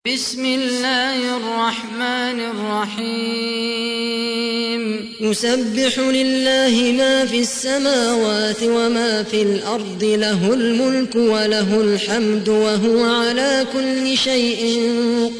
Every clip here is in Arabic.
بسم الله الرحمن الرحيم يسبح لله ما في السماوات وما في الأرض له الملك وله الحمد وهو على كل شيء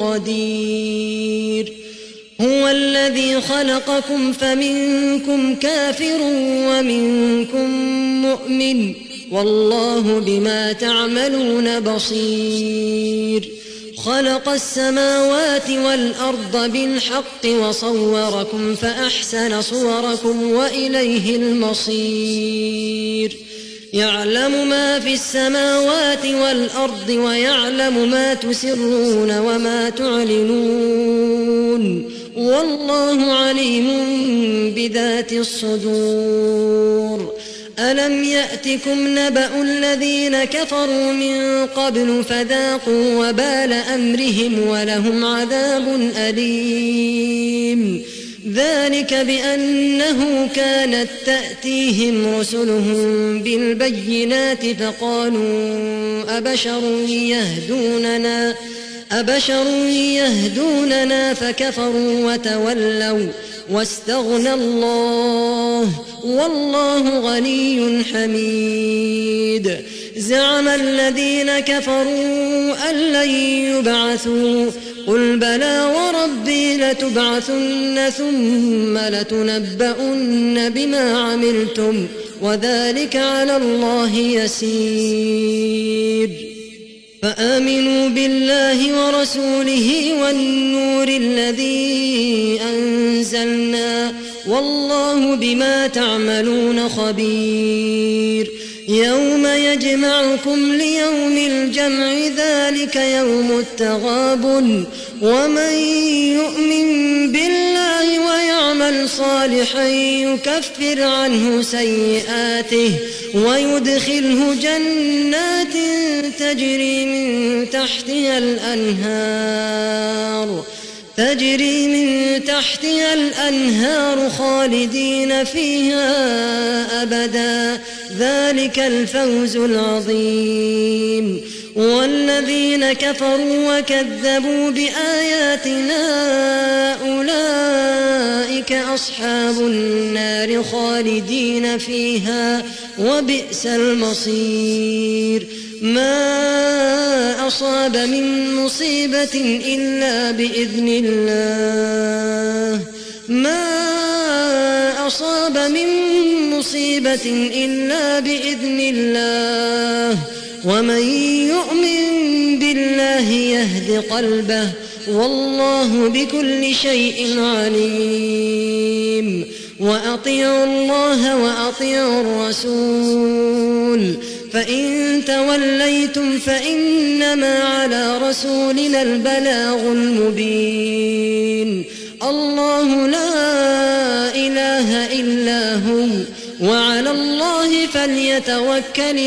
قدير هو الذي خلقكم فمنكم كافر ومنكم مؤمن والله بما تعملون بصير خلق السماوات والأرض بالحق وصوركم فأحسن صوركم وإليه المصير يعلم ما في السماوات والأرض ويعلم ما تسرون وما تعلنون والله عليم بذات الصدور ألم يأتكم نبأ الذين كفروا من قبل فذاقوا وبال أمرهم ولهم عذاب أليم ذلك بأنه كانت تأتيهم رسلهم بالبينات فقالوا أبشر يهدوننا فكفروا وتولوا واستغنى الله والله غني حميد زعم الذين كفروا أن لن يبعثوا قل بلى وربي لتبعثن ثم لتنبؤن بما عملتم وذلك على الله يسير فآمنوا بالله ورسوله والنور الذي أنزلنا والله بما تعملون خبير يوم يجمعكم ليوم الجمع ذلك يوم التغابن ومن يؤمن بالله ويعمل صالحا يكفر عنه سيئاته ويدخله جنات تجري من تحتها الأنهار خالدين فيها أبدا ذلك الفوز العظيم والذين كفروا وكذبوا بآياتنا أولئك أصحاب النار خالدين فيها وبئس المصير ما أصاب من مصيبة إلا بإذن الله ومن يؤمن بالله يهد قلبه والله بكل شيء عليم وأطيعوا الله وأطيعوا الرسول فإن توليتم فإنما على رسولنا البلاغ المبين الله لا إله إلا هو وعلى الله فليتوكل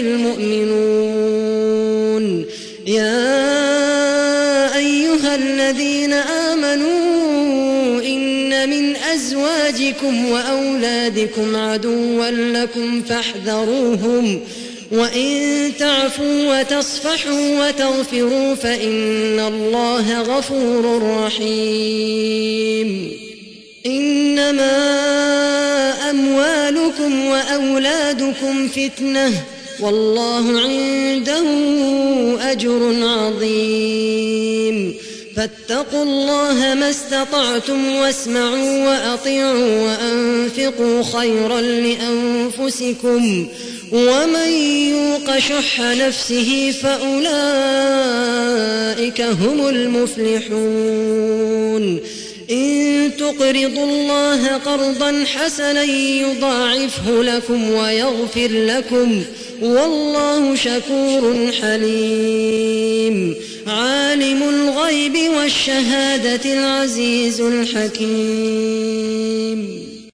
المؤمنون يا أيها الذين آمنوا إن من أزواجكم وأولادكم عدوا لكم فاحذروهم وإن تعفوا وتصفحوا وتغفروا فإن الله غفور رحيم إنما أموالكم وأولادكم فتنة والله عنده أجر عظيم فاتقوا الله ما استطعتم واسمعوا وأطيعوا وأنفقوا خيرا لأنفسكم ومن يوق شح نفسه فأولئك هم المفلحون إن تقرضوا الله قرضا حسنا يضاعفه لكم ويغفر لكم والله شكور حليم عالم الغيب والشهادة العزيز الحكيم